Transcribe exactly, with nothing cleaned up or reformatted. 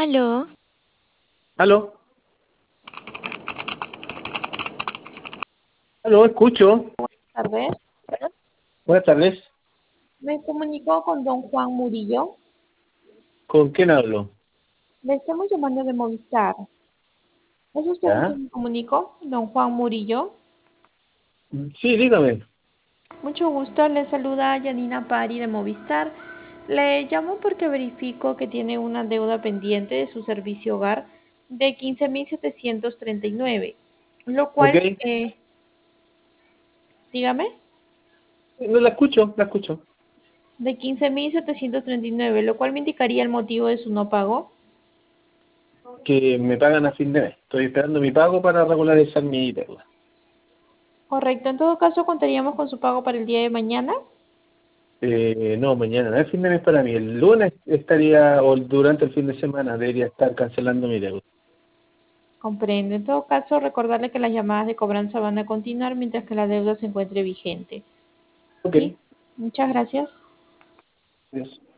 Aló, Aló, aló, escucho. Tardes. Buenas tardes. Me comunico con don Juan Murillo. ¿Con quién hablo? Le estamos llamando de Movistar. ¿Es usted con ¿Ya? quien me comunico? Don Juan Murillo. Sí, dígame. Mucho gusto, le saluda Yanina Pari de Movistar. Le llamo porque verifico que tiene una deuda pendiente de su servicio hogar de quince mil setecientos treinta y nueve, lo Ok. cual, eh, dígame, No la escucho, la escucho. de quince mil setecientos treinta y nueve, lo cual me indicaría el motivo de su no pago. Que me pagan a fin de mes. Estoy esperando mi pago para regularizar mi deuda. Correcto, en todo caso contaríamos con su pago para el día de mañana. Eh, no, mañana no es fin de mes para mí. El lunes estaría, o durante el fin de semana, debería estar cancelando mi deuda. Comprendo. En todo caso, recordarle que las llamadas de cobranza van a continuar mientras que la deuda se encuentre vigente. Ok. ¿Sí? Muchas gracias. Adiós.